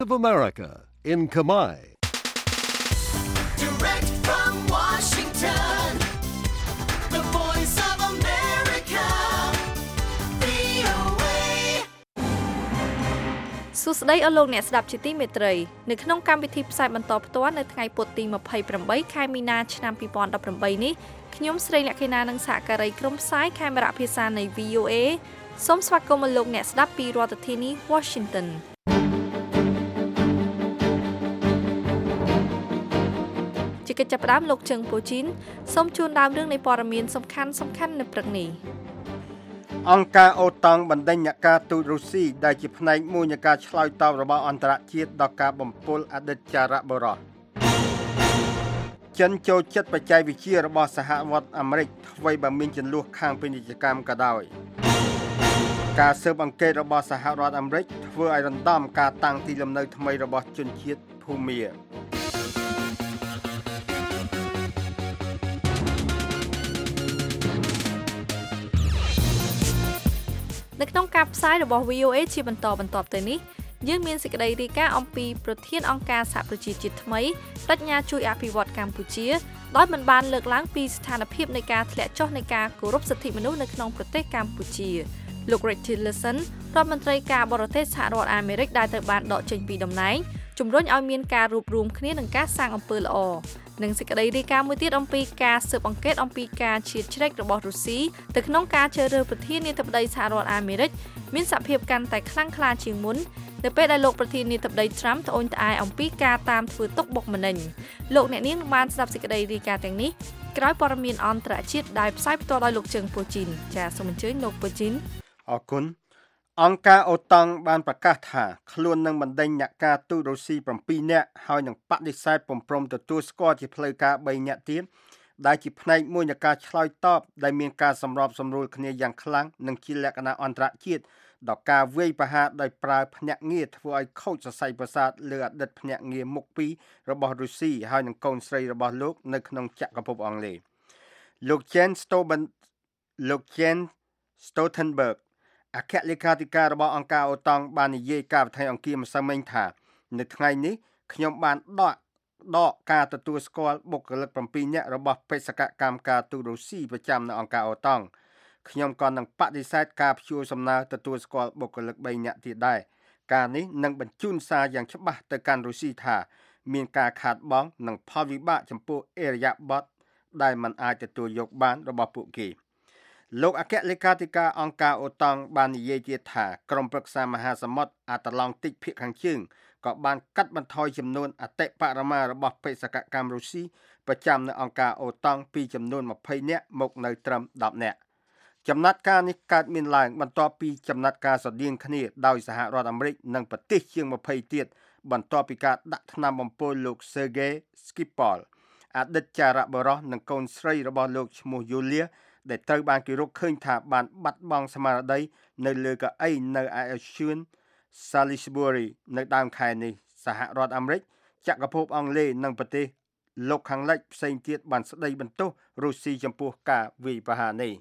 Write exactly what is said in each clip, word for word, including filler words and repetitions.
of America in Khmer. Direct from Washington, the voice of America, វី អូ เอសួស្តីអស់លោកអ្នកស្ដាប់ជាទីមេត្រីនៅក្នុងកម្មវិធីផ្សាយបន្តផ្ទាល់នៅថ្ងៃពុធទីยี่สิบแปดខែមីនាឆ្នាំยี่สิบสิบแปดនេះខ្ញុំស្រីលក្ខិណានិងសហការីក្រុមផ្សាយខេមរៈភាសានៃ វី អូ เอ សូមស្វាគមន៍លោកអ្នកស្ដាប់ពីរដ្ឋធានី Washingtonជាកិច្ចចាប់ផ្ដើមលោកជឹងពូជីនសូមជូនដើមរឿងនៃព័ត៌មានសំខាន់សំខាន់នៅព្រឹកនេះអង្គការអូតង់បណ្ដេញអ្នកការទូតរុស្ស៊ីដែលជាផ្នែកមួយនៃការឆ្លើយតបរបស់អន្តរជាតិដល់ការបំពុលអតីតចារបុរសចិនចូលចិត្តបច្ចេកវិទ្យារបស់សហរដ្ឋអាមេរិកអ្វីបើមានចំនួនខាងពាណិជ្ជកម្មក៏ដោយការស៊ើបអង្កេតរបស់សហរដ្ឋអាមេរិកធ្វើឲ្យរំដំការតាំងទីលំនៅថ្មីរបស់ជនជាតិភូមានៅក្នុងការផ្សាយរបស់ វី អូ เอ ជាបន្តបន្ទាប់ទៅនេះយើងមានសេចក្តីរាយការណ៍អំពីប្រធានអង្គការសហប្រជាជាតិថ្មីបញ្ញាជួយអភិវឌ្ឍកម្ពុជាដោយមិនបានលើកឡើងពីស្ថានភាពនៃការធ្លាក់ចុះនៃការគោរពសិទ្ធិមនុស្សនៅក្នុងប្រទេសកម្ពុជាលោក Rex Tillerson រដ្ឋមន្ត្រីការបរទេសសហរដ្ឋអាមេរិកដែលត្រូវបានដកចេញពីតំណែងជំរុញឲ្យមានការរួបរวมគ្នានឹងការសាងអំពើល្អនិងសេចក្តីរាយការណ៍មួយទៀតអំពីការស៊ើបអង្កេតអំពីការឈៀតជ្រែករបស់រុស្ស៊ីទៅក្នុងការជ្រើសរើសប្រធានាធិបតីសហរដ្ឋអាមេរិកមានសភាពកាន់តែខ្លាំងក្លាជាងមុននៅពេលដែលលោកប្រធានាធិបតី Trump ត្អូញត្អែអំពីការតាមធ្វើទុកបុកម្នេញលោកអ្នកនាងបានស្ដាប់សេចក្តីរាយការណ៍ទាំងនេះក្រោយព័ត៌មានអន្តរជាតិដែលផ្សាយផ្ទាល់ដោយលោកជើងពូជីនចាសសូមអញ្ជើញលោកពូជីនអរគុណអង្គការអូតង់បានប្រកាសថាខ្លួននឹងបណ្ដេញអ្នកការទូតរុស្ស៊ីbảyនាក់ហើយនឹងបដិសេធពុំព្រមទទួលស្គាល់ជាផ្លូវការបីនាក់ទៀតដែលជាផ្នែកមួយនៃការឆ្លើយតបដែលមានការសម្របសម្រួលគ្នាយ៉ាងខ្លាំងនិងជាលក្ខណៈអន្តរជាតិដល់ការវាយប្រហារដោយប្រើភ្នាក់ងារធ្វើឲ្យខូចសរសៃប្រសាទលើអតីតភ្នាក់ងារមុខពីររបស់រុស្ស៊ីហើយនឹងកូនស្រីរបស់លោកនៅក្នុងចក្រភពអង់គ្លេសលោក Jens Stoltenberg លោក Jens Stoltenbergអគ្គលេខាធិការរបស់អង្គការអូតង់បាននិយាយកាលពីថ្ងៃអង្គារម្សិលមិញថានៅថ្ងៃនេះខ្ញុំបានដកដកការទទួលស្គាល់បុគ្គលិកbảyនាក់របស់បេសកកម្មការទូតរុស្ស៊ីប្រចាំនៅអង្គការអូតង់ខ្ញុំក៏នឹងបដិសេធការព្យួរសំណើទទួលស្គាល់បុគ្គលិកបីនាក់ទៀតដែរការនេះនឹងបញ្ជូនសារយ៉ាងច្បាស់ទៅកាន់រុស្ស៊ីថាមានការខាតបង់និងផលវិបាកចំពោះអេរយាប័តដែលមិនអាចទទួលយកបានរបស់ពួកគេលោកអគ្គលេខាធិការអង្គការអូតង់បាននិយាយទៀតថាក្រុមប្រឹក្សាមហាសមុទ្រអាត្លង់តិកភាគខាងជើងក៏បានកាត់បន្ថយចំនួនអតិបរមារបស់បេសកកម្មរុស្ស៊ីប្រចាំនៅអង្គការអូតង់ពីចំនួនยี่สิบនាក់មកនៅត្រឹមដប់នាក់ចំណាត់ការនេះកើតមានឡើងបន្ទាប់ពីចំណាត់ការស្រដៀងគ្នាដោយសហរដ្ឋអាមេរិកនិងប្រទេសជាងยี่สิบទៀតបន្ទាប់ពីការដាក់ថ្នាំបំពុលលោក Sergei Skripal អតីតចារបុរសនិងកូនស្រីរបស់លោកឈ្មោះ Yuliaដែលត្រូវបានគេរកឃើញថាបានបាត់បង់ស្មារតីនៅលើកៅអីនៅឯ Salisbury នៅដើមខែនេះសហរដ្ឋអាមេរិកចក្រភពអង់គ្លេសនិងប្រទេសលោកខាងលិចផ្សេងទៀតបានស្ដីបន្ទោសរុស្ស៊ីចំពោះការវាយប្រហារនេះ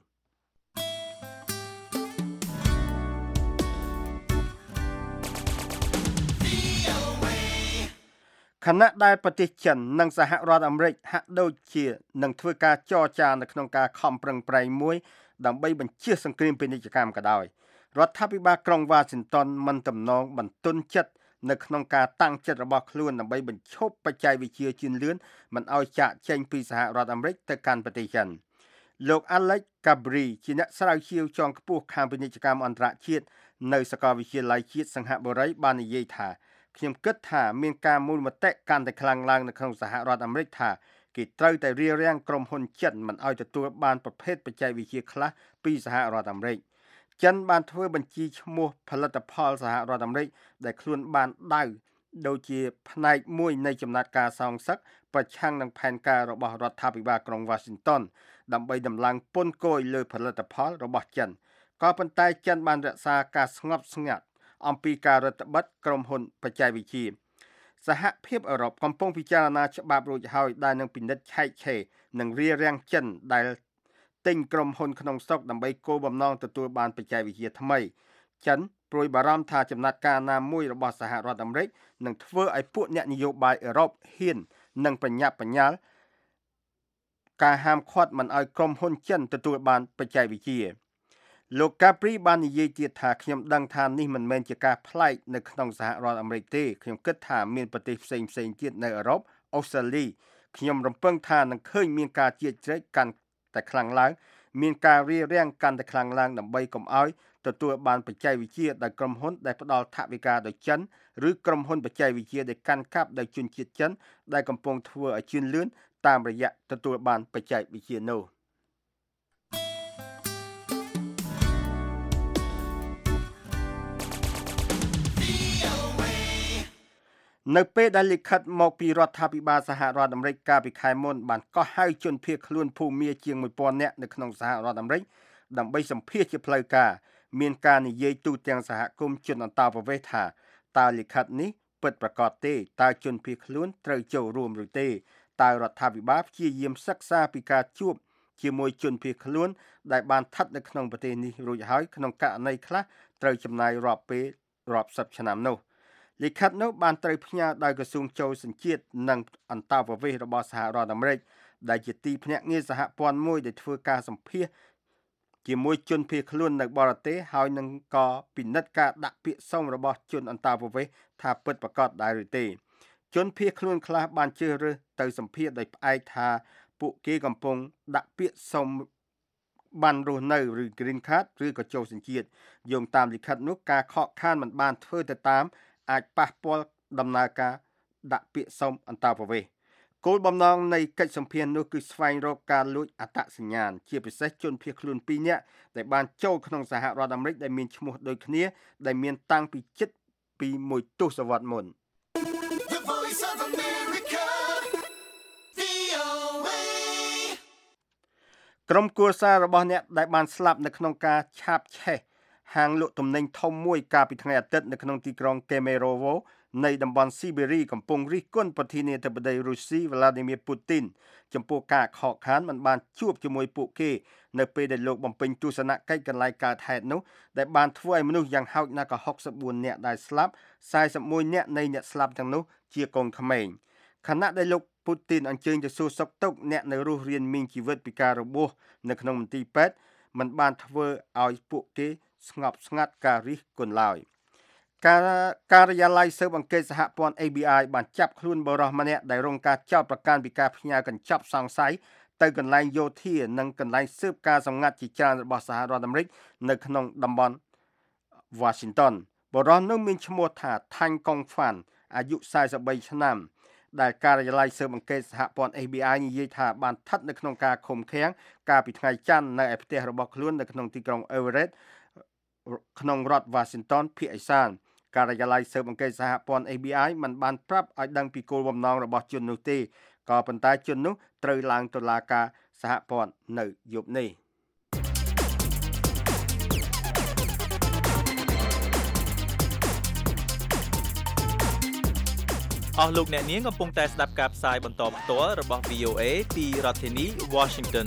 ខណៈដែលប្រទេសចិននិងសហរដ្ឋអាមេរិកហាក់ដូចជានឹងធ្វើការចរចានៅក្នុងការខំប្រឹងប្រែងមួយដើម្បីបញ្ជៀសសង្គ្រាមពាណិជ្ជកម្មក៏ដោយរដ្ឋាភិបាលក្រុងវ៉ាស៊ីនតោនមិនទំនងបន្ទន់ចិត្តនៅក្នុងការតាំងចិត្តរបស់ខ្លួនដើម្បីបញ្ឈប់បច្ចេកវិទ្យាជឿនលឿនមិនឲ្យចាកចេញពីសហរដ្ឋអាមេរិកទៅកាន់ប្រទេសចិនលោក Alex Kabri ជាអ្នកស្រាវជ្រាវជាន់ខ្ពស់ខាងពាណិជ្ជកម្មអន្តរជាតិនៅសាកលវិទ្យាល័យជាតិសង្ហបុរីបាននិយាយថាខ្ញុំគិតថាមានការមូលមតិកាន់តែខ្លាំងឡើងនៅក្នុងសហរដ្ឋអាមេរិកថាគេត្រូវតែរារាំងក្រុមហ៊ុនចិនមិនឲ្យទទួលបានប្រភេទបច្ចេកវិទ្យាខ្លះពីសហរដ្ឋអាមេរិកចិនបានធ្វើបញ្ជីឈ្មោះផលិតផលសហរដ្ឋអាមេរិកដែលខ្លួនបានដៅដូចជាផ្នែកមួយនៃចំណាត់ការសងសឹកប្រឆាំងនឹងផែនការរបស់រដ្ឋាភិបាលក្រុង Washington ដើម្បីដំឡើងពន្ធគយលើផលិតផលរបស់ចិនក៏ប៉ុន្តែចិនបានរក្សាការស្ងប់ស្ងាត់អំពីការរដ្ឋបិទក្រុមហ៊ុនបច្ចេកវិទ្យាសហភាពអឺរ៉ុបកំពុងពិចារណាច្បាប់រួចហើយដែលនឹងពិនិត្យឆែកឆេរនិងរារាំងចិនដែលទិញក្រុមហ៊ុនក្នុងស្រុកដើម្បីគោលបំណងទទួលបានបច្ចេកវិទ្យាថ្មីចិនព្រួយបារម្ភថាចំណាត់ការណាមួយរបស់សហរដ្ឋអាមេរិកនឹងធ្វើឲ្យពួកអ្នកនយោបាយអឺរ៉ុបហ៊ាននិងបញ្ញាប់បញ្ញាល់ការហាមឃាត់មិនឲ្យក្រុមហ៊ុនចិនទទួលបានបច្ចេកវិទ្យាលោក Capri បាននិយាយទៀតថាខ្ញុំដឹងថានេះមិនមែនជាការប្លែកនៅក្នុងសហរដ្ឋអាមេរិកទេខ្ញុំគិតថាមានប្រទេសផ្សេងផ្សេងទៀតនៅអឺរ៉ុបអូស្ត្រាលីខ្ញុំរំពឹងថានឹងឃើញមានការជៀសជ្រែកកាន់តែខ្លាំងឡើងមានការរារាំងកាន់តែខ្លាំងឡើងដើម្បីកុំឲ្យទទួលបានបច្ចេកវិទ្យាដោយក្រុមហ៊ុនដែលផ្ដល់ថវិកាដោយចិនឬក្រុមហ៊ុនបច្ចេកវិទ្យាដែលកាន់កាប់ដោយជនជាតិចិនដែលកំពុងធ្វើឲ្យជឿនលឿនតាមរយៈទទួលបានបច្ចេកវិទ្យានោះនៅពេលដែលលិខិតមកពីរដ្ឋាភិបាលសហរដ្ឋអាមេរិកកាលពីខែមុនបានកោះហៅជនភៀសខ្លួនភូមាជាងមួយពាន់នាក់នៅក្នុងសហរដ្ឋអាមេរិកដើម្បីសម្ភាសជាផ្លូវការមានការនិយាយទូទាំងសហគមន៍ជនអន្តោប្រវេសន៍ថាតើលិខិតនេះពិតប្រាកដទេតើជនភៀសខ្លួនត្រូវចូលរួមឬទេតើរដ្ឋាភិបាលព្យាយាមសិក្សាពីការជួបជាមួយជនភៀសខ្លួនដែលបានស្ថិតនៅក្នុងប្រទេសនេះរួចហើយក្នុងករណីខ្លះត្រូវចំណាយរាប់ពេលរាប់សិបឆ្នាំនោះលិខិតនោះបានត្រូវផ្ញើដោយក្រសួងចូលសញ្ជាតិនិងអន្តោប្រវេសន៍របស់សហរដ្ឋអាមេរិកដែលជាទីភ្នាក់ងារសហព័ន្ធមួយដែលធ្វើការសម្ភាសជាមួយជនភៀសខ្លួននៅបរទេសហើយនឹងក៏ពិនិត្យការដាក់ពាក្យសុំរបស់ជនអន្តោប្រវេសន៍ថាពិតប្រាកដដែរឬទេជនភៀសខ្លួនខ្លះបានជ្រើសរើសទៅសម្ភាសដោយផ្អែកថាពួកគេកំពុងដាក់ពាក្យសុំបានរស់នៅឬ Green Card ឬក៏ចូលសញ្ជាតិយោងតាមលិខិតនោះការខកខានមិនបានធ្វើទៅតាមអាចប៉ះពាល់ដំណើរការដាក់ពាក្យសុំអន្តោប្រវេសន៍គោលបំណងនៃកិច្ចសម្ភាសន៍នោះគឺស្វែងរកការលួចអត្តសញ្ញាណជាពិសេសជនភៀសខ្លួនពីរនាក់ដែលបានចូលក្នុងសហរដ្ឋអាមេរិកដែលមានឈ្មោះដូចគ្នាដែលមានតាំងពីជិតពីមួយទសវត្សរ៍មុន The Voice of America, វី អូ เอក្រុមគូសាររបស់អ្នកដែលបានស្លាប់នៅក្នុងការឆាបឆេះហាងលក់ទំនិញធំមួយកាលពីថ្ងៃអាទិត្យនៅក្នុងទីក្រុង Kemerovo នៃតំបន់ស៊ីបេរីកំពុងរិះគន់ប្រធានាធិបតីរុស្ស៊ី Vladimir Putin ចំពោះការខកខានមិនបានជួបជាមួយពួកគេនៅពេលដែលលោកបំពេញទស្សនកិច្ចកន្លែងកើតហេតុនោះដែលបានធ្វើឲ្យមនុស្សយ៉ាងហោចណាស់ក៏ហុកសិបបួននាក់ដែលស្លាប់សែសិបមួយនាក់នៃអ្នកស្លាប់ទាំងនោះជាកូនក្មេងខណៈដែលលោក Putin អញ្ជើញទៅសួរសុខទុក្ខអ្នកនៅរស់រានមានជីវិតពីការរបួសនៅក្នុងមន្ទីរពេទ្យមិនបានធ្វើឲ្យពួកគេស្ងប់ស្ងាត់ការរិះគន់ឡើយការការិយាល័យស៊ើបអង្កេតសហព័ន្ធ เอ บี ไอ បានចាប់ខ្លួនបរិសម្នាក់ដែលរងការចោទប្រកាន់ពីការផ្ញើកញ្ចប់សង្ស័យទៅកន្លែងយោធានិងកន្លែងស៊ើបការសម្ងាត់ជាច្រើនរបស់សហរដ្ឋអាមេរិកនៅក្នុងតំបន់ Washington បរិសនោះមានឈ្មោះថា Thanh Kong Phan អាយុសែសិបបីឆ្នាំដែលការិយាល័យស៊ើបអង្កេតសហព័ន្ធ เอ บี ไอ និយាយថាបានស្ថិតនៅក្នុងការឃុំឃាំងកាលពីថ្ងៃច័ន្ទនៅឯផ្ទះរបស់ខ្លួននៅក្នុងទីក្រុង Everett ក្នុងរដ្ឋ Washington ភាគឦសានការិយាល័យស៊ើបអង្កេតសហព័ន្ធ เอ บี ไอ មិនបានប្រាប់ឲ្យដឹងពីគោលបំណងរបស់ជននោះទេក៏ប៉ុន្តែជននោះត្រូវឡើងតុលាការសហព័ន្ធនៅយប់នេះអស់លោកអ្នកនាងកំពុងតែស្ដាប់ការផ្សាយបន្តផ្ទាល់របស់ វី អូ เอ ពីរដ្ឋធានី Washington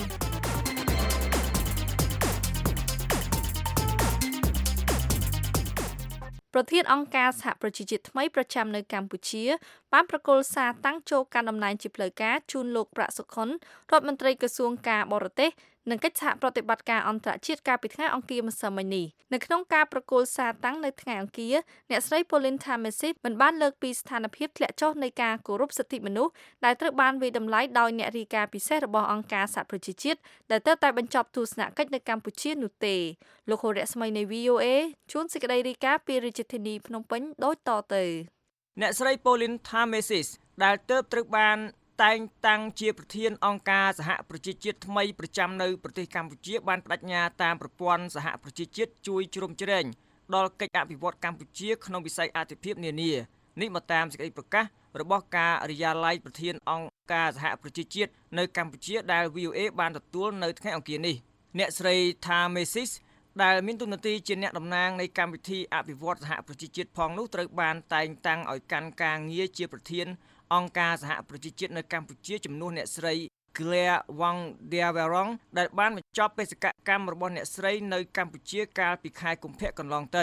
ប្រធានអង្គការសហប្រជាជាតិថ្មីប្រចាំនៅកម្ពុជាបានប្រកល់សារតាំងចូលកាន់តំណែងជាផ្លូវការជូនលោកប្រាក់សុខុនរដ្ឋមន្ត្រីក្រសួងការបរទេសនិងកិច្ចសហប្រតិបត្តិការអន្តរជាតិកាលពីថ្ងៃអង្គារម្សិលមិញនេះនៅក្នុងការប្រកល់សារតាំងនៅថ្ងៃអង្គារអ្នកស្រី Pauline Thamessis មិនបានលើកពីស្ថានភាពធ្លាក់ចុះនៃការគោរពសិទ្ធិមនុស្សដែលត្រូវបានវាយតម្លៃដោយអ្នករាយការណ៍ពិសេសរបស់អង្គការសហប្រជាជាតិដែលទើបតែបញ្ចប់ទស្សនកិច្ចនៅកម្ពុជានោះទេលោកហូរៈស្មីនៃ វី អូ เอ ជួនសេចក្តីរាយការណ៍ពីរាជធានីភ្នំពេញដូចតទៅអ្នកស្រី Pauline Thamessis ដែលទើបត្រូវបានតែងតាំងជាប្រធានអង្គការសហប្រជាជាតិថ្មីប្រចាំនៅប្រទេសកម្ពុជាបានបដិញ្ញាតាមប្រព័ន្ធសហប្រជាជាតិជួយជ្រោមជ្រែងដល់កិច្ចអភិវឌ្ឍកម្ពុជាក្នុងវិស័យអាទិភាពនានានេះមកតាមសេចក្តីប្រកាសរបស់ការិយាល័យប្រធានអង្គការសហប្រជាជាតិនៅកម្ពុជាដែល វី អូ เอ បានទទួលនៅថ្ងៃអង្គារនេះអ្នកស្រី Thamessis ដែលមានតួនាទីជាអ្នកតំណាងនៃកម្មវិធីអភិវឌ្ឍសហប្រជាជាតិផងនោះត្រូវបានតែងតាំងឲ្យកាន់ការងារជាប្រធានអង្គការសហប្រជាជាតិនៅកម្ពុជាជំនួសអ្នកស្រី Claire Wang Diawarong ដែលបានបញ្ចប់បេសកកម្មរបស់អ្នកស្រីនៅកម្ពុជាកាលពីខែកុម្ភៈកន្លងទៅ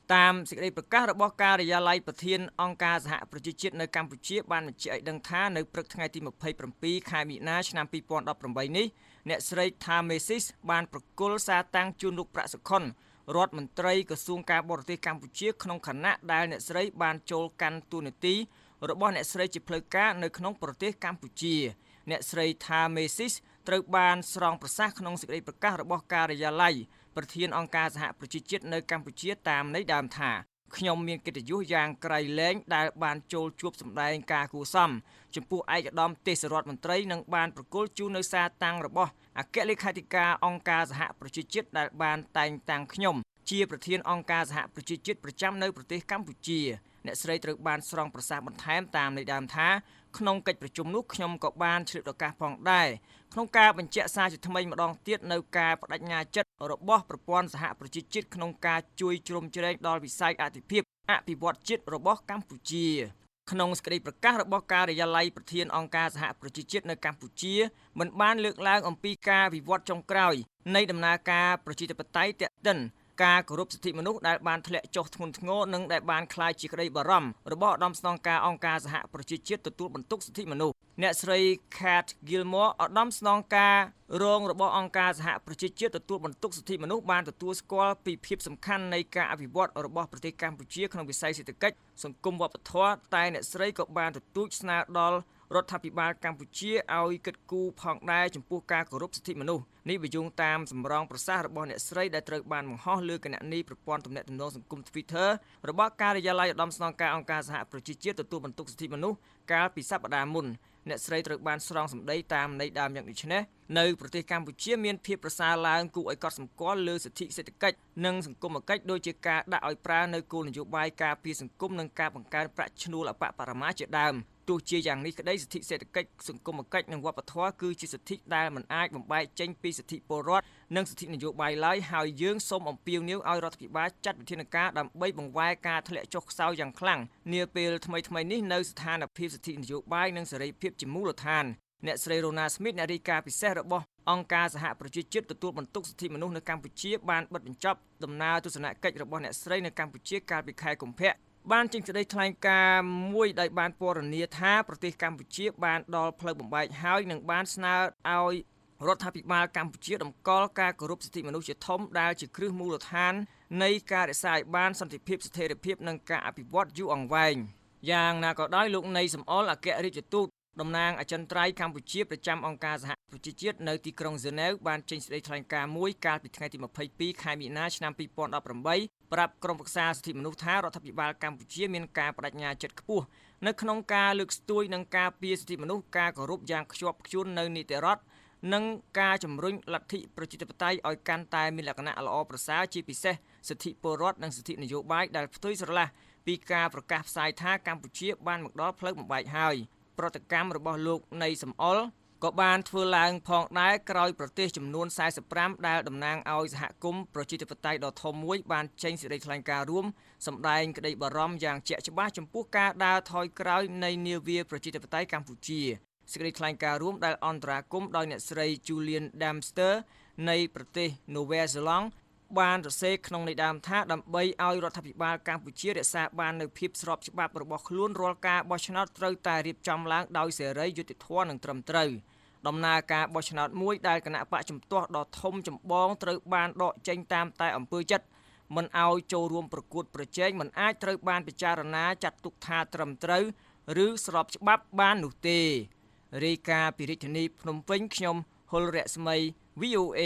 តាមសេចក្តីប្រកាសរបស់ការិយាល័យប្រធានអង្គការសហប្រជាជាតិនៅកម្ពុជាបានបញ្ជាក់ឲ្យដឹងថានៅព្រឹកថ្ងៃទីម្ភៃប្រាំពីរខែមីនាឆ្នាំពីរពាន់ដប់ប្រាំបីនេះអ្នកស្រី Thamesis បានប្រគល់សារតាំងជូនលោកប្រាក់សុខុនរដ្ឋមន្ត្រីក្រសួងការបរទេសកម្ពុជាក្នុងខណៈដែលអ្នកស្រីបានចូលកាន់តួនាទីរបស់អ្នកស្រីជាផ្លូវការនៅក្នុងប្រទេសកម្ពុជាអ្នកស្រី Thamesis ត្រូវបានស្រង់ប្រសាសន៍ក្នុងសេចក្តីប្រកាសរបស់ការិយាល័យប្រធានអង្គការសហប្រជាជាតិនៅកម្ពុជាតាមន័យដើមថាខ្ញុំមានកិត្តិយសយ៉ាងក្រៃលែងដែលបានចូលជួបសម្ដែងការគួសមចំពោះឯកឧត្តមទេសរដ្ឋមន្ត្រីនិងបានប្រគល់ជូននៅសារតាំងរបស់អគ្គលេខាធិការអង្គការសហប្រជាជាតិដែលបានតែងតាំងខ្ញុំជាប្រធានអង្គការសហប្រជាជាតិប្រចាំនៅប្រទេសកម្ពុជាអ្នកស្រីត្រូវបានស្រង់ប្រសាសន៍បន្ថែមតាមន័យដើមថាក្នុងកិច្ចប្រជុំនោះខ្ញុំក៏បានឆ្លៀតឱកាសផងដែរក្នុងការបញ្ជាក់សារជាថ្មីម្ដងទៀតនៅការបដិញ្ញាចិត្តរបស់ប្រព័ន្ធសហប្រជាជាតិក្នុងការជួយជ្រោមជ្រែងដល់វិស័យអធិភាពអភិវឌ្ឍជាតិរបស់កម្ពុជាក្នុងសេចក្តីប្រកាសរបស់ការិយាល័យប្រធានអង្គការសហប្រជាជាតិនៅកម្ពុជាមិនបានលើកឡើងអំពីការវិវត្តចុងក្រោយនៃដំណើរការប្រជាធិបតេយ្យទាក់ទិនការគោរពសិទ្ធិមនុស្សដែលបានធ្លាក់ចុះធ្ងន់ធ្ងរនិងដែលបានคล้ายជាក្តីបារម្ភរបស់ឧត្តមស្នងការអង្គការសហប្រជាជាតិទទួលបន្ទុកសិទ្ធិមនុស្សអ្នកស្រី Kat Gilmore ឧត្តមស្នងការរងរបស់អង្គការសហប្រជាជាតិទទួលបន្ទុកសិទ្ធិមនុស្សបានទទួលស្គាល់ពីភាពសំខាន់នៃការអភិវឌ្ឍរបស់ប្រទេសកម្ពុជាក្នុងវិស័យសេដ្ឋកិច្ចសង្គមវប្បធម៌តែអ្នកស្រីក៏បានទទូចស្នើដល់រដ្ឋាភិបាលកម្ពុជាឲ្យគិតគូរផងដែរចំពោះការគោរពសិទ្ធិមនុស្សនេះបញ្យងតាមសម្រងប្រសាសន៍របស់អ្នកស្រីដែលត្រូវបានបង្ហោះលើគណនីប្រព័ន្ធទំនាក់ទំនងសង្គម Twitter របស់ការិយាល័យឧត្តមស្នងការអង្គការសហប្រជាជាតិទទួលបន្ទុកសិទ្ធិមនុស្សកាលពីសប្តាហ៍មុនអ្នកស្រីត្រូវបានស្រង់សម្ដីតាមន័យដើមយ៉ាងដូចនេះនៅប្រទេសកម្ពុជាមានភាពប្រសើរឡើងគួរឲ្យកត់សម្គាល់លើសិទ្ធិសេដ្ឋកិច្ចនិងសង្គមគិច្ចដូចជាការដាក់ឲ្យប្រើនៅគោលនយោបាយការពារសង្គមនិងការបង្កើនប្រាក់ឈ្នួលអបបរមាជាដើមទោះជាយ៉ាងនេះក្តីសិទ្ធិសេដ្ឋកិច្ចសង្គមគិច្ចនិងវប្បធម៌គឺជាសិទ្ធិដែលមិនអាចបំបែកចេញពីសិទ្ធិពលរដ្ឋនិងសិទ្ធិនយោបាយឡើយហើយយើងសូមអំពាវនាវឲ្យរដ្ឋាភិបាលចាត់វិធានការដើម្បីបង្វែរការធ្លាក់ចុះខ្សោយយ៉ាងខ្លាំងនាពេលថ្មីៗនេះនៅស្ថានភាពសិទ្ធិនយោបាយនិងសេរីភាពជាមូលដ្ឋានអ្នកស្រី Rona Smith អ្នករាយការណ៍ពិសេសរបស់អង្គការសហប្រជាជាតិទទួលបន្ទុកសិទ្ធិមនុស្សនៅកម្ពុជាបានបិទបញ្ចប់ដំណើរទស្សនកិច្ចរបស់អ្នកស្រីនៅកម្ពុជាកាលពីខែកុម្ភៈបានចេញសេចក្តីថ្លែងការណ៍មួយដោយបានពណ៌នាថាប្រទេសកម្ពុជាបានដល់ផ្លូវបំបែកហើយនិងបានស្នើឲ្យរដ្ឋាភិបាលកម្ពុជាតម្កល់ការគោរពសិទ្ធិមនុស្សជាធំដែលជាគ្រឹះមូលដ្ឋាននៃការរក្សាឲ្យបានសន្តិភាពស្ថិរភាពនិងការអភិវឌ្ឍយូរអង្វែងយ៉ាងណាក៏ដោយលោកនៃសំអល់អគ្គរដ្ឋទូតតំណាងអចិន្ត្រៃយ៍កម្ពុជាប្រចាំអង្គការសហប្រជាជាតិនៅទីក្រុងហ្សឺណែវបានចេញសេចក្តីថ្លែងការណ៍មួយកាលពីថ្ងៃទីម្ភៃពីរខែមីនាឆ្នាំពីរពាន់ដប់ប្រាំបីប្រាប់ក្រុមប្រឹក្សាសិទ្ធិមនុស្សថារដ្ឋាភិបាលកម្ពុជាមានការបដិញ្ញាចិត្តខ្ពស់នៅក្នុងការលើកស្ទួយនិងការពារសិទ្ធិមនុស្សការគោរពយ៉ាងខ្ជាប់ខ្ជួននៅនីតិរដ្ឋនិងការជំរុញលទ្ធិប្រជាធិបតេយ្យឲ្យកាន់តែមានលក្ខណៈល្អប្រសើរជាពិសេសសិទ្ធិពលរដ្ឋនិងសិទ្ធិនយោបាយដែលផ្ទុយស្រឡះពីការប្រកាសផ្សាយថាកម្ពុជាបានមកដល់ផ្លូវបំបែកហើយប្រតិកម្មរបស់លោកនៃសំអល់ក៏បានធ្វើឡើងផងដែរក្រោយប្រទេសចំនួនសែសិបប្រាំដែលតំណាងឲ្យសហគមន៍ប្រជាធិបតេយ្យដ៏ធំមួយបានចេញសេចក្តីថ្លែងការណ៍រួមសម្ដែងក្តីបារម្ភយ៉ាងជាក់ច្បាស់ចំពោះការដើរថយក្រោយនៃនាវាប្រជាធិបតេយ្យកម្ពុជាសេចក្តីថ្លែងការណ៍រួមដែលអន្តរាគមន៍ដោយអ្នកស្រី Julian Dempster នៃប្រទេសនូវែលសេឡង់បានសរសេរក្នុងន័យដើមថាដើម្បីឲ្យរដ្ឋាភិបាលកម្ពុជារក្សាបាននូវភាពស្របច្បាប់របស់ខ្លួនរាល់ការបោះឆ្នោតត្រូវតែរៀបចំឡើងដោយសេរីយុត្តិធម៌និងត្រឹមត្រូវដំណើរការបោះឆ្នោតមួយដែលគណៈបកជំទាស់ដ៏ធំចម្បងត្រូវបានដកចេញតាមតែអំពើចិត្តមិនឲ្យចូលរួមប្រកួតប្រជែងមិនអាចត្រូវបានពិចារណាចាត់ទុកថាត្រឹមត្រូវឬស្របច្បាប់បាននោះទេរាយការណ៍ពីរាជធានីភ្នំពេញខ្ញុំហុលរស្មី វី អូ เอ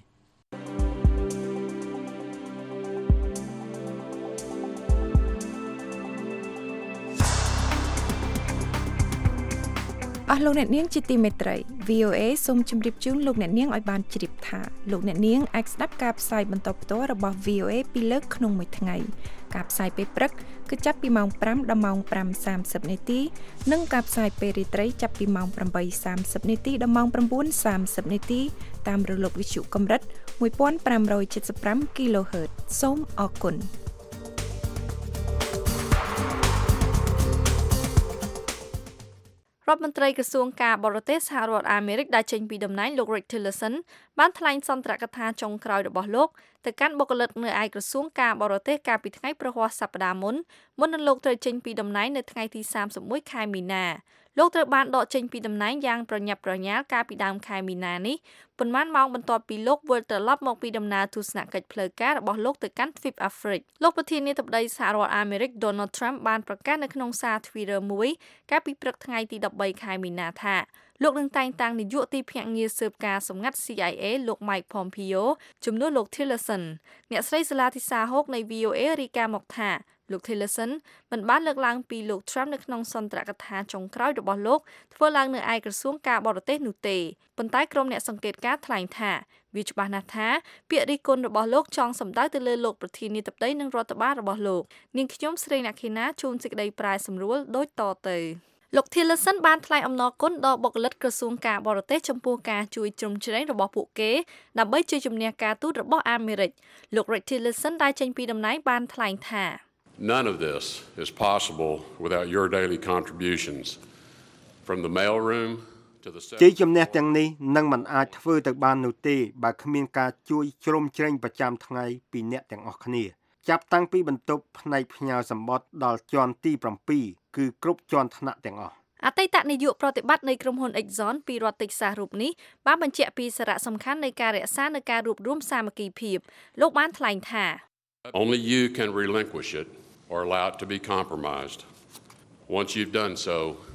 អស់លោកអ្នកនាងជាទីមេត្រី វី អូ เอ សូមជម្រាបជូនលោកអ្នកនាងឲ្យបានជ្រាបថាលោកអ្នកនាងអាចស្ដាប់ការផ្សាយបន្តផ្ទាល់របស់ វី អូ เอ ពីរលើកក្នុងមួយថ្ងៃការផ្សាយពេលព្រឹកគឺចាប់ពីម៉ោងប្រាំដល់ម៉ោងប្រាំសាមសិបនាទីនិងការផ្សាយពេលរាត្រីចាប់ពីម៉ោងប្រាំបីសាមសិបនាទីដល់ម៉ោងប្រាំបួនសាមសិបនាទីតាមរលកវិទ្យុកម្រិតមួយពាន់ប្រាំរយเจ็ดสิบห้า គីឡូហឺត សូមអរគុណរដ្ឋមន្ត្រីក្រសួងការបរទេសសហរដ្ឋអាមេរិកដែលចេញពីតំណែងលោក Rex Tillerson បានថ្លែងសន្ទរកថាចុងក្រោយរបស់លោកទៅកាន់បុគ្គលិកនៅឯក្រសួងការបរទេសកាលពីថ្ងៃប្រហ័សសប្តាហ៍មុនមុននឹងលោកត្រូវចេញពីតំណែងនៅថ្ងៃទីសាមសិបមួយខែមីនាលោកត្រូវបានដកចេញពីតំណែងយ៉ាងប្រញាប់ប្រញាល់កាលពីដើមខែមីនានេះប៉ុន្មានម៉ោងបន្ទាប់ពីលោកវិលត្រឡប់មកពីដំណើរទស្សនកិច្ចផ្លូវការរបស់លោកទៅកាន់ទ្វីបអាហ្វ្រិកលោកប្រធានាធិបតីសហរដ្ឋអាមេរិក Donald Trump បានប្រកាសនៅក្នុងសារ Twitter មួយកាលពីព្រឹកថ្ងៃទីដប់បីខែមីនាថាលោកនឹងតែងតាំងនាយកទីភ្នាក់ងារស៊ើបការសម្ងាត់ C I A លោក Mike Pompeo ជំនួសលោក Tillerson អ្នកស្រីសាឡាធីសាហូកនៃ V O A រាយការណ៍មកថាលោក Tillerson មិនបានលើកឡើងពីលោក Trump នៅក្នុងសន្ទរកថាចុងក្រោយរបស់លោកធ្វើឡើងនៅឯក្រសួងការបរទេសនោះទេប៉ុន្តែក្រុមអ្នកសង្កេតការណ៍ថ្លែងថាវាច្បាស់ណាស់ថាពាក្យរិះគន់របស់លោកចង់សម្ដៅទៅលើលោកប្រធានាធិបតីនិងរដ្ឋបាលរបស់លោកនាងខ្ញុំស្រីអ្នកខេណាជួនសេចក្តីប្រាយសម្រួលដូចតទៅលោក Tillerson បានថ្លែងអំណរគុណដល់បុគ្គលិកក្រសួងការបរទេសចំពោះការជួយជ្រោមជ្រែងរបស់ពួកគេដើម្បីជួយជំនះការទូតរបស់អាមេរិកលោក Rex Tillerson ដែលចេញពីតំណែងបានថ្លែងថា None of this is possible without your daily contributions from the mailroom to the ជ័យជំនះទាំងនេះនឹងមិនអាចធ្វើទៅបាននោះទេបើគ្មានការជួយជ្រោមជ្រែងប្រចាំថ្ងៃពីអ្នកទាំងអស់គ្នាចាប់តាំងពីបន្ទប់ផ្នែកផ្ញើសម្បត្តិដល់ជាន់ទី7គឺគ្រប់ជាន់ថ្នាក់ទាំងអស់អតីតនាយកប្រតិបត្តិនៃក្រុមហ៊ុន Exxon ពីរដ្ឋ Texas រូបនេះបានបញ្ជាក់ពីសារៈសំខាន់នៃការរក្សានូវការរួបរวมសាមគ្គីភាពលោកបានថ្លែងថា Only you can relinquish it or allow it to be compromised. Once you've done so,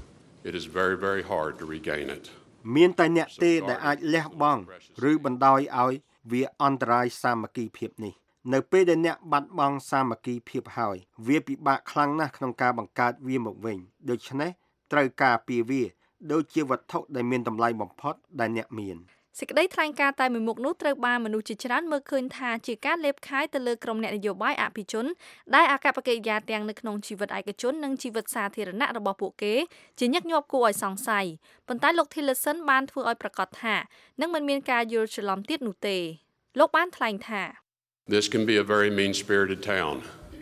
it is very very hard to regain it. មានតែអ្នកទេដែលអាចលះបង់ឬបណ្ដោយឲ្យវាអន្តរាយសាមគ្គីភាពនេះនៅពេលដែលអ្នកបាត់បង់សាមគ្គីភាពហើយវាពិបាកខ្លាំងណាស់ក្នុងការបង្កើតវាមកវិញដូច្នេះត្រូវការពារវាដូចជាវត្ថុដែលមានតម្លៃបំផុតដែលអ្នកមានសេចក្តីថ្លែងការណ៍តែមួយមុខនោះត្រូវបានមនុស្សជាច្រើនមើលឃើញថាជាការលេបខាយទៅលើក្រុមអ្នកនយោបាយអភិជនដែលអកប្បកិរិយាទាំងនៅក្នុងជីវិតឯកជននិងជីវិតសាធារណៈរបស់ពួកគេជាញឹកញាប់គួរឲ្យសង្ស័យប៉ុន្តែលោក Tillerson បានធ្វើឲ្យប្រកាសថានឹងមិនមានការយល់ច្រឡំទៀតនោះទេលោកបានថ្លែងថា This can be a very mean-spirited town.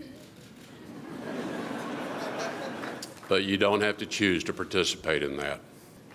But you don't have to choose to participate in that.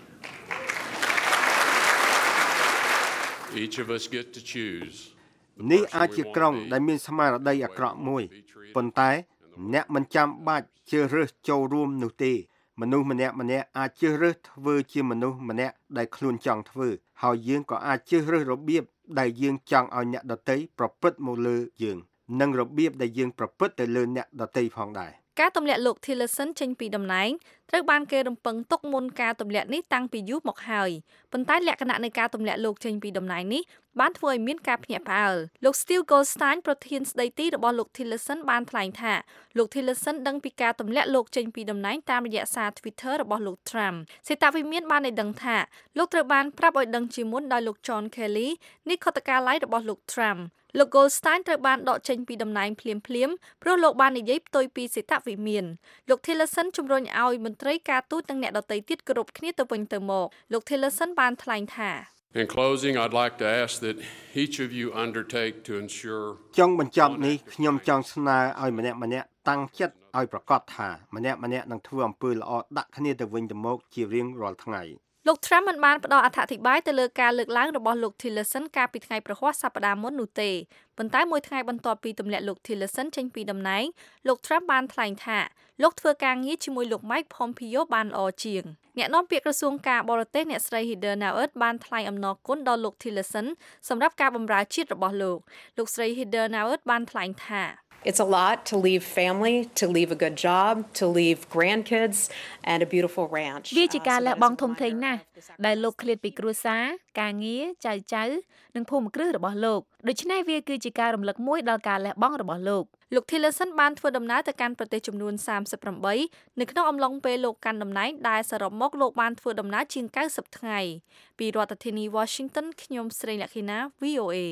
Each of us get to choose. នេះអាចជាក្រុងដែលមានស្មារតីអាក្រក់មួយប៉ុន្តែអ្នកមិនចាំបាច់ជ្រើសរើសចូលរួមនោះទេមនុស្សម្នាក់ម្នាក់អាចជ្រើសរើសធ្វើជាមនុស្សម្នាក់ដែលខ្លួនចង់ធ្វើហើយយើងក៏អាចជ្រើសរើសរបៀបដែលយើងចង់ឲ្យអ្នកដទៃប្រព្រឹត្តមកលើយើងនិងរបៀបដែលយើងប្រព្រឹត្តទៅលើអ្នកដទៃផងដែរការទម្លាក់លោក Tillerson ចេញពីតំណែងត្រូវបានគេរំពឹងទុកមុនការទម្លាក់នេះតាំងពីយូរមកហើយប៉ុន្តែលក្ខណៈនៃការទម្លាក់លោកចេញពីតំណែងនេះបានធ្វើឲ្យមានការភ្ញាក់ផ្អើលលោក Steve Goldstein ប្រធានស្ដីទីរបស់លោក Tillerson បានថ្លែងថាលោក Tillerson ដឹងពីការទម្លាក់លោកចេញពីតំណែងតាមរយៈសារ Twitter របស់លោក Trump សេតវិមានបានឲ្យដឹងថាលោកត្រូវបានប្រាប់ឲ្យដឹងជាមុនដោយលោក John Kelly នេះខុទ្ទកាល័យរបស់លោក Trumpលោក Goldstein ត្រូវបានដកចេញពីតំណែងភ្លាមៗព្រោះលោកបាននិយាយផ្ទុយពីសេតវិមានលោក Tillerson ជំរុញឲ្យមន្ត្រីការទូតនិងអ្នកដទៃទៀតគោរពគ្នាទៅវិញទៅមកលោក Tillerson បានថ្លែងថា In closing, I'd like to ask that each of you undertake to ensure ចុងបញ្ចប់នេះខ្ញុំចង់ស្នើឲ្យម្នាក់ម្នាក់តាំងចិត្តឲ្យប្រកាសថាម្នាក់ម្នាក់នឹងធ្វើអំពើល្អដាក់គ្នាទៅវិញទៅមកជារៀងរាល់ថ្ងៃលោក Trump មិនបានផ្ដល់អធិប្បាយទៅលើការលើកឡើងរបស់លោក Tillerson កាលពីថ្ងៃប្រហ័សសប្តាហ៍មុននោះទេប៉ុន្តែមួយថ្ងៃបន្ទាប់ពីទម្លាក់លោក Tillerson ចេញពីតំណែងលោក Trump បានថ្លែងថាលោកធ្វើការងារជាមួយលោក Mike Pompeo បានល្អជាងអ្នកនាំពាក្យក្រសួងការបរទេសអ្នកស្រី Heather Nauert បានថ្លែងអំណរគុណដល់លោក Tillerson សម្រាប់ការបម្រើជាតិរបស់លោកលោកស្រី Heather Nauert បានថ្លែងថា It's a lot to leave family, to leave a good job, to leave grandkids and a beautiful ranch. វាជាការលះបង់ធំធេងណាស់ដែលលោកឃ្លាតពីគ្រួសារការងារចៅចៅនិងភូមិគ្រឹះរបស់លោកដូច្នេះវាគឺជាការរំលឹកមួយដល់ការលះបង់របស់លោកលោក Tillerson បានធ្វើដំណើរទៅកាន់ប្រទេសចំនួនសាមសិបប្រាំនៅក្នុងអំឡុងពេលលោកកាន់តំណែងដែលសរុបមកលោកបានធ្វើដំណើរជាងកៅសិបថ្ងៃពីរដ្ឋធានី Washington ខ្ញុំស្រីលក្ខិណា V O A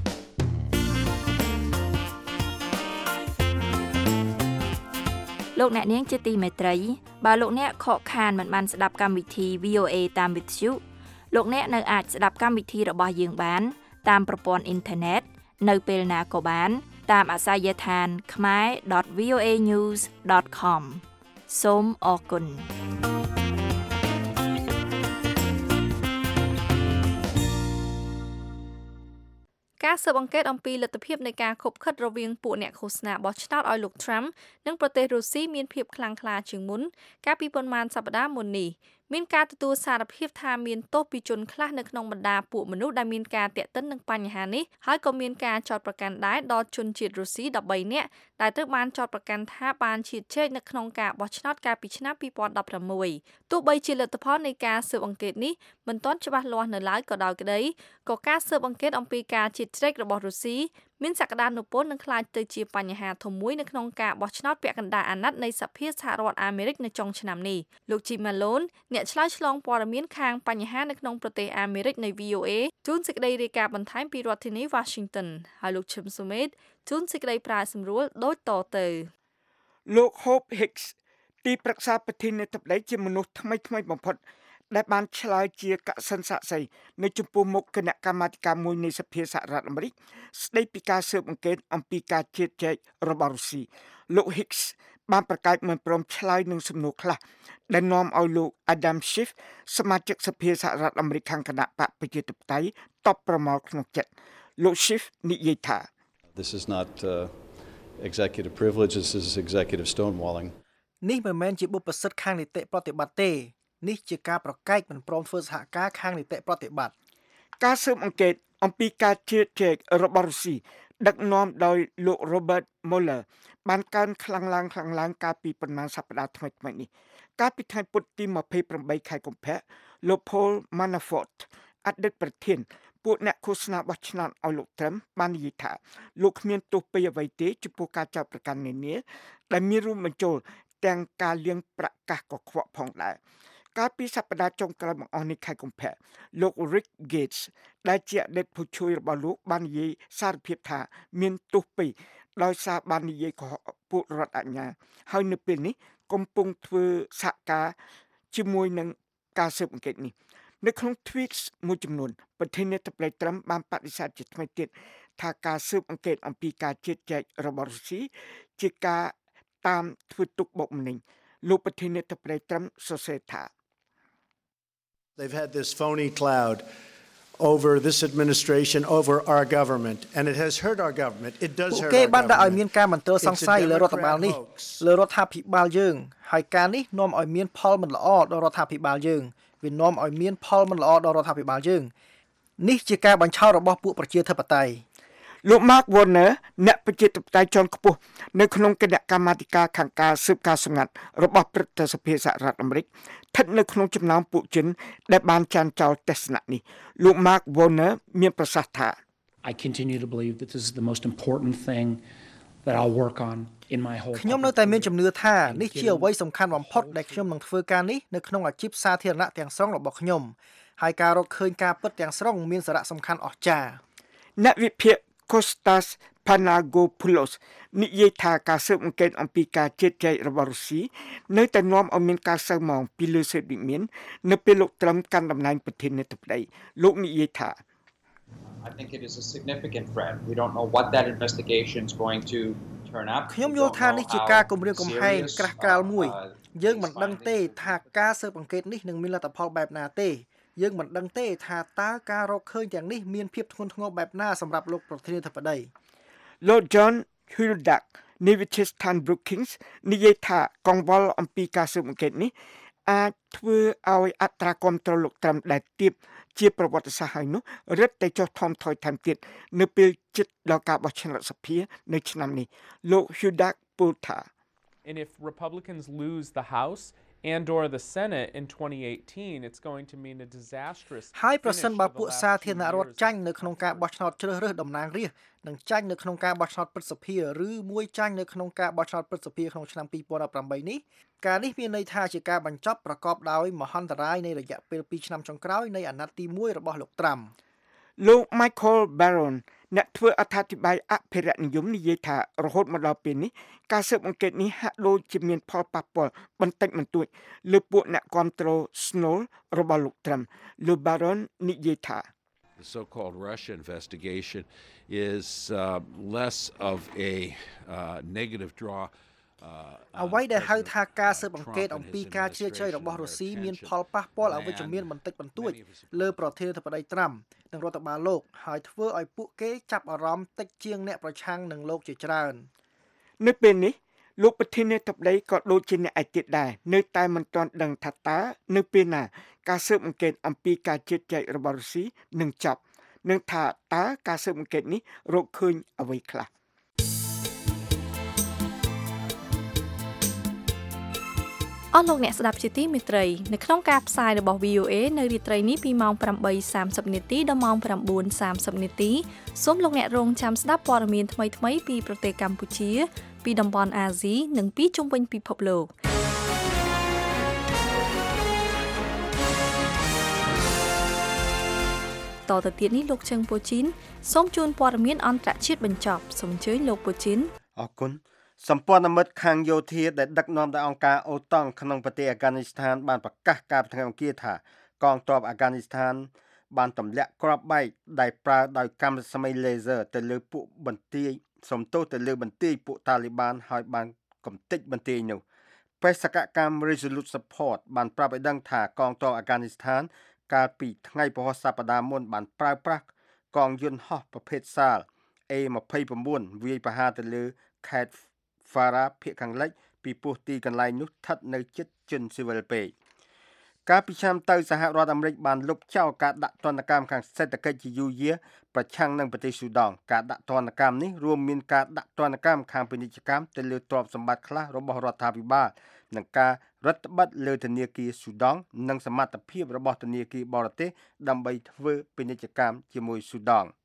លោកអ្នកនាងជាទីមេត្រីបើលោកអ្នកខកខានមិនបានស្ដាប់កម្មវិធី V O A តាមវិទ្យុលោកអ្នកនៅអាចស្ដាប់កម្មវិធីរបស់យើងបានតាមប្រព័ន្ធអ៊ីនធឺណិតនៅពេលណាក៏បានតាមអាសយដ្ឋាន khmer dot v o a news dot com សូមអរគុណស៊ើបអង្កេតអំពីលទ្ធភាពនៃការខົບខិតរវាងពួកអ្នកឃោសនាបោះឆ្នោតឲ្យលោក Trump និងប្រទេសរុស្ស៊ីមានភាពខ្លាំងក្លាជាងមុនកាលពីប៉ុន្មានសប្តាហ៍មុននេះមានការទទួលសារភាពថាមានទោសពីជនខ្លះនៅក្នុងបណ្ដាពួកមនុស្សដែលមានការតាក់ទិននឹងបញ្ហានេះហើយក៏មានការចោទប្រកាន់ដែរដល់ជនជាតិរុស្ស៊ីដប់បីនាក់ដែលត្រូវបានចោទប្រកាន់ថាបានឈៀតឆេកនៅក្នុងការបោះឆ្នោតកាលពីឆ្នាំពីរពាន់ដប់ប្រាំមួយទោះបីជាលទ្ធផលនៃការស៊ើបអង្កេតនេះមិនទាន់ច្បាស់លាស់នៅឡើយក៏ដោយក្តីក៏ការស៊ើបអង្កេតអំពីការឈៀតឆេករបស់រុស្ស៊ីមានសក្តានុពលនឹងក្លាយទៅជាបញ្ហាធំមួយនៅក្នុងការបោះឆ្នោតពាក់កណ្ដាលអាណត្តិនៃសភាសហរដ្ឋអាមេរិកនៅចុងឆ្នាំនេះលោក Jim Malone អ្នកឆ្លើយឆ្លងព័ត៌មានខាងបញ្ហានៅក្នុងប្រទេសអាមេរិកនៃ V O A ជួនសេចក្តីរាយការណ៍បន្ថែមពីរដ្ឋធានី Washington ហើយលោក Chim Sumet ជួនសេចក្តីប្រាយសម្រួលដូចតទៅលោក Hope Hicks ទីប្រឹក្សាប្រធានាធិបតីជាមនុស្សថ្មីថ្មីបំផុតដែលបានឆ្លើយជាកសិនសាក់សីនៅចំពោះមុខគណៈកម្មាធិការមួយនៃសភាសហរដ្ឋអាមេរិកស្ដីពីការស៊ើបអង្កេតអំពីការជៀតចែករបស់រុស្ស៊ីលោក Hicks បានប្រកាសមិនព្រមឆ្លើយនឹងសំណួរខ្លះដែលនាំឲ្យលោក Adam Schiff សមាជិកសភាសហរដ្ឋអាមេរិកខាងគណៈបកប្រជាធិបតេយ្យតបប្រមល់ក្នុងចិត្តលោក Schiff និយាយថា This is not uh, executive privilege, this is executive stonewalling. នេះមិនមែនជាបុព្វសិទ្ធិខាងនីតិប្រតិបត្តិទេនេះជាការប្រកែកមិនព្រមធ្វើសហការខាងនីតិប្រតិបត្តិការស៊ើបអង្កេតអំពីការជៀតចែករបស់រុស្ស៊ីដឹកនាំដោយលោក Robert Mueller បានកើនខ្លាំងឡើងខ្លាំងឡើងកាលពីប៉ុន្មានសប្តាហ៍ថ្មីៗនេះកាលពីថ្ងៃពុធទីยี่สิบแปดខែកុម្ភៈលោក Paul Manafort អតីតប្រធានពួកអ្នកឃោសនាបោះឆ្នោតឲ្យលោក Trump បាននិយាយថាលោកគ្មានទោសពីអ្វីទេចំពោះការចោទប្រកាន់នានាដែលមានរួមបញ្ចូលទាំងការលាងប្រកាសកខ្វក់ផងដែរកាលពីសប្តាហ៍ចុងក្រោយបង្អស់នៃខែកុម្ភៈលោក Rick Gates ដែលជាអតីតผู้ជួយរបស់លោកបាននិយាយសារភាពថាមានទោសពីរដោយសារបាននិយាយកុហកពួករដ្ឋអាជ្ញាហើយនៅពេលនេះកំពុងធ្វើសហការជាមួយនឹងការស៊ើបអង្កេតនេះនៅក្នុង tweets មួយចំនួនប្រធានាធិបតី Trump បានបដិសេធជាថ្មីទៀតថាការស៊ើបអង្កេតអំពីការជៀតចែករបស់រុស្ស៊ីជាការតាមធ្វើទុកបុកម្នេញលោកប្រធានាធិបតី Trump សរសេរថា They've had this phony cloud over this administration, over our government, and it has hurt our government. It does hurt our government. គេបានដាក់ឲ្យមានការមន្ទិលសង្ស័យលើរដ្ឋបាលនេះលើរដ្ឋាភិបាលយើងហើយការនេះនាំឲ្យមានផលមិនល្អដល់រដ្ឋាភិបាលយើងវានាំឲ្យមានផលមិនល្អដល់រដ្ឋាភិបាលយើងនេះជាការបញ្ឆោតរបស់ពួកប្រជាធិបតេយ្យលោក Mark Warner អ្នកប្រជាធិបតេយ្យជាន់ខ្ពស់នៅក្នុងគណៈកម្មាធិការខាងការស៊ើបការណ៍សម្ងាត់របស់ព្រឹទ្ធសភាសហរដ្ឋអាមេរិកស្ថិតនៅក្នុងចំណោមពួកជនដែលបានចាញ់ចោលទស្សនៈនេះលោក Mark Warner មានប្រសាសន៍ថា I continue to believe that this is the most important thing that I'll work on in my whole ខ្ញុំនៅតែមានជំនឿថានេះជាអ្វីសំខាន់បំផុតដែលខ្ញុំនឹងធ្វើការនេះនៅក្នុងអាជីពសាធារណៈទាំងស្រុងរបស់ខ្ញុំហើយការរកឃើញការពិតទាំងស្រុងមានសារៈសំខាន់អស្ចារ្យអ្នកវិភាគ Kostas Panagopoulos និយាយថាការស៊ើបអង្កេតអំពីការជៀតចែករបស់រុស្ស៊ីនៅតែនាំឲ្យមានការសៅហ្មងពីលើសេតវិមាននៅពេលលោកត្រឹមកាន់តំណែងប្រធានាធិបតីលោកនិយាយថា I think it is a significant threat. We don't know what that investigation is going to turn up. ខ្ញុំយល់ថានេះជាការគំរាមកំហែងក្រាស់ក្រែលមួយយើងមិនដឹងទេថាការស៊ើបអង្កេតនេះនឹងមានលទ្ធផលបែបណាទេយើងមិនដឹងទេថាតើការរកឃើញទាំងនេះមានភាពធ្ងន់ធ្ងរបែបណាសម្រាប់លោកប្រធានាធិបតីលោក John Hildak នៃវិទ្យាស្ថាន Brookings និយាយថាកង្វល់អំពីការស៊ើបអង្កេតនេះអាចធ្វើឲ្យអត្រាគាំទ្រលោកត្រឹមដែលទាបជាប្រវត្តិសាស្ត្រហើយនោះរឹតតែចុះថមថយថែមទៀតនៅពេលជិតដល់ការបោះឆ្នោតសភានៅឆ្នាំនេះលោក Hildak ពោលថា And if Republicans lose the House and or the Senate in twenty eighteen it's going to mean a disastrous ហើយប្រសិនបើពួកសាធារណរដ្ឋចាញ់នៅក្នុងការបោះឆ្នោតជ្រើសរើសតំណាងរាស្ត្រនិងចាញ់នៅក្នុងការបោះឆ្នោតព្រឹទ្ធសភាឬមួយចាញ់នៅក្នុងការបោះឆ្នោតព្រឹទ្ធសភាក្នុងឆ្នាំពីរពាន់ដប់ប្រាំបីនេះការនេះមានន័យថាជាការបញ្ចប់ប្រកបដោយមហន្តរាយនៃរយៈពេលពីរឆ្នាំចុងក្រោយនៃអាណត្តិទីមួយរបស់លោកត្រាំលោក Michael Barron អ្នកធ្វើអត្ថាធិប្បាយអភិរក្សនិយមនិយាយថារហូតមកដល់ពេលនេះការស៊ើបអង្កេតនេះហាក់ដូចជាមានផលប៉ះពាល់បន្តិចបន្តួចលើពួកអ្នកគាំទ្រ Snow របស់លោកត្រាំលោក Barron និយាយថា The so-called Russia investigation is uh, less of a uh, negative draw អ្វីដែលហៅថាការស៊ើបអង្កេតអំពីការជ្រៀតជ្រែករបស់រុស្ស៊ីមានផលប៉ះពាល់អវិជ្ជមានបន្តិចបន្តួចលើប្រធានាធិបតីត្រាំនិងរដ្ឋបាលលោកហើយធ្វើឲ្យពួកគេចាប់អារម្មណ៍តិចជាងអ្នកប្រឆាំងនឹងលោកជាច្រើននៅពេលនេះលោកប្រធានាធិបតីក៏ដូចជាអ្នកឯទៀតដែរនៅតែមិនទាន់ដឹងថាតើនៅពេលណាការស៊ើបអង្កេតអំពីការជ្រៀតជ្រែករបស់រុស្ស៊ីនឹងចប់និងថាតើការស៊ើបអង្កេតនេះរកឃើញអ្វីខ្លះអស់លោកអ្នកស្ដាប់ជាទីមេត្រីនៅក្នុងការផ្សាយរបស់ វី អូ เอ នៅរាត្រីនេះពីម៉ោង ប្រាំបីសាមសិប នាទីដល់ម៉ោង ប្រាំបួនសាមសិប នាទីសូមលោកអ្នករងចាំស្ដាប់ព័ត៌មានថ្មីៗពីប្រទេសកម្ពុជាពីតំបន់អាស៊ីនិងពីជុំវិញពិភពលោកតទៅទៀតនេះលោកជឹងពូជីនសូមជូនព័ត៌មានអន្តរជាតិបញ្ចប់សូមអញ្ជើញលោកពូជីនអរគុណសម្ព័ន្ធមិត្តខាងយោធាដែលដឹកនាំដោយអង្គការអូតង់ក្នុងប្រទេសអាហ្គានីស្ថានបានប្រកាសកាលពីថ្ងៃអង្គារថាកងទ័ពអាហ្គានីស្ថានបានទម្លាក់គ្រាប់បែកដែលប្រើដោយកាំរស្មីលេស៊ើទៅលើពួកបន្ទាយសំទោសទៅលើបន្ទាយពួកតាលីបានហើយបានកំទេចបន្ទាយនោះបេសកកម្ម Resolute Support បានប្រាប់ឲ្យដឹងថាកងទ័ពអាហ្គានីស្ថានកាលពីថ្ងៃពហុសប្តាហ៍មុនបានប្រើប្រាស់កងយន្តហោះប្រភេទសាល អេ ยี่สิบเก้า វាយប្រហារទៅលើខេត្ត Farah ភាគខាងលិចពីពោះទីកន្លែងនោះស្ថិតនៅជិតជនស៊ីវិលពេកកាលពីឆ្នាំទៅសហរដ្ឋអាមេរិកបានលុបចោលការដាក់ទណ្ឌកម្មខាងសេដ្ឋកិច្ចជាយូរយារប្រឆាំងនឹងប្រទេសស៊ូដង់ការដាក់ទណ្ឌកម្មនេះរួមមានការដាក់ទណ្ឌកម្មខាងពាណិជ្ជកម្មទៅលើទ្រព្យសម្បត្តិខ្លះរបស់រដ្ឋាភិបាលនិងការរដ្ឋបិទលើធនាគារស៊ូដង់និងសមត្ថភាពរបស់ធនាគារបរទេសដើម្បីធ្វើពាណិជ្ជកម្មជាមួយស៊ូដង់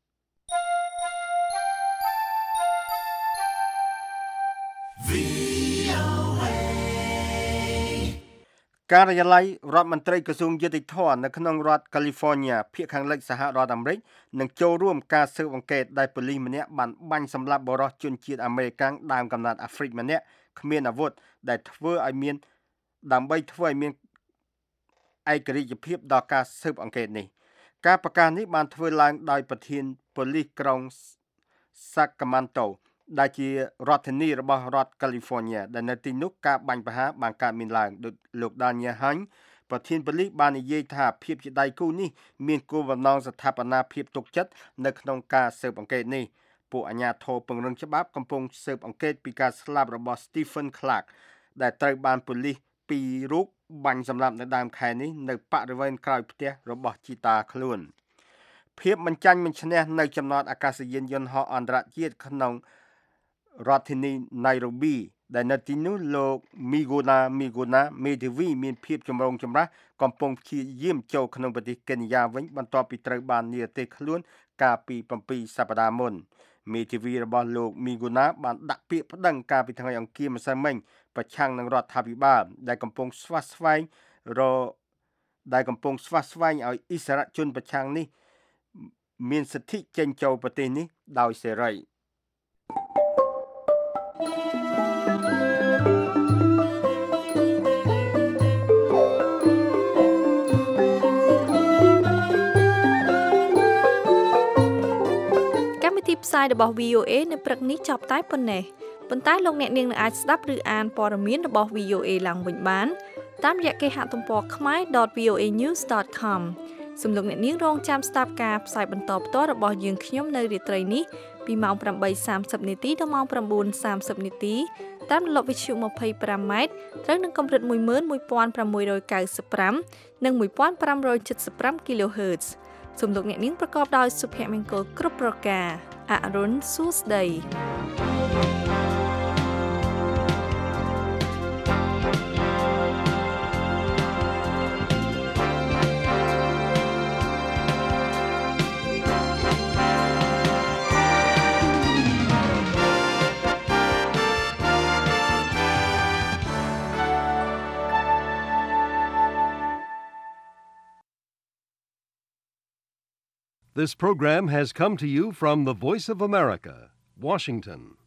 ការិយាល័យរដ្ឋមន្ត្រីក្រសួងយុតិធម៌នៅក្នុងរដ្ឋ California ភាគខាងលិចសហរដ្ឋអាមេរិកនឹងចូលរួមការស៊ើបអង្កេតដែលប៉ូលីសម្នាក់បានបាញ់សម្លាប់បុរសជនជាតិអាមេរិកដើមកំណើតអាហ្វ្រិកម្នាក់គ្មានអាវុធដែលធ្វើឲ្យមានដើម្បីធ្វើឲ្យមានឯករាជ្យភាពដល់ការស៊ើបអង្កេតនេះការប្រកាសនេះបានធ្វើឡើងដោយប្រធានប៉ូលីសក្រុង Sacramentoដែលជារដ្ឋធានីរបស់រដ្ឋ California ដែលនៅទីនោះការបាញ់ប្រហារបានកើតមានឡើងដោយលោក Daniel Hine ប្រធានប៉ូលីសបាននិយាយថាភាពជាដៃគូនេះមានគោលបំណងស្ថាបនាភាពទុកចិត្តនៅក្នុងការស៊ើបអង្កេតនេះពួកអាជ្ញាធរពង្រឹងច្បាប់កំពុងស៊ើបអង្កេតពីការស្លាប់របស់ Stephen Clark ដែលត្រូវបានប៉ូលីសពីររូបបាញ់សម្លាប់នៅដើមខែនេះនៅបរិវេណក្រោយផ្ទះរបស់ជីតាខ្លួនភាពមិនចាញ់មិនឈ្នះនៅចំណតអាកាសយានយន្តហោះអន្តរជាតិក្នុងរដ្ឋធានី Nairobi ដែលនៅទីនោះលោក Miguna Miguna មេធាវីមានភាពចម្រូងចម្រាសកំពុងព្យាយាមចូលក្នុងប្រទេសកេនយ៉ាវិញបន្ទាប់ពីត្រូវបាននិរទេសខ្លួនកាលពីbảyសប្តាហ៍មុនមេធាវីរបស់លោក Miguna បានដាក់ពាក្យប្តឹងកាលពីថ្ងៃអង្គារម្សិលមិញប្រឆាំងនឹងរដ្ឋាភិបាលដែលកំពុងស្វាស្វែងរដែលកំពុងស្វាស្វែងឲ្យអិសរាជជនប្រឆាំងនេះមានសិទ្ធិចេញចូលប្រទេសនេះដោយសេរីផ្សាយរបស់ វី អូ เอ នៅព្រឹកនេះចប់តែប៉ុណ្ណេះប៉ុន្តែលោកអ្នកនាងនឹងអាចស្ដាប់ឬអានព័ត៌មានរបស់ វី អូ เอ ឡើងវិញបានតាមរយៈគេហទំព័រ khmae.ដត វី អូ เอ news ដត com សូមលោកអ្នកនាងរងចាំស្ដាប់ការផ្សាយបន្តផ្ទាល់របស់យើងខ្ញុំនៅរាត្រីនេះពីម៉ោងប្រាំបីសាមសិប នាទីដល់ម៉ោងប្រាំបួនសាមសិប នាទីតាមរលកវិទ្យុยี่สิบห้าម៉ែត្រត្រូវនឹងកម្រិតmột nghìn một trăm sáu mươiห้าនិងmột nghìn năm trăm七mươiห้า kHz សូមលោកអ្នកនាងប្រកបដោយសុភមង្គលគ្រប់ប្រការអរុនសួស្តី This program has come to you from the Voice of America, Washington.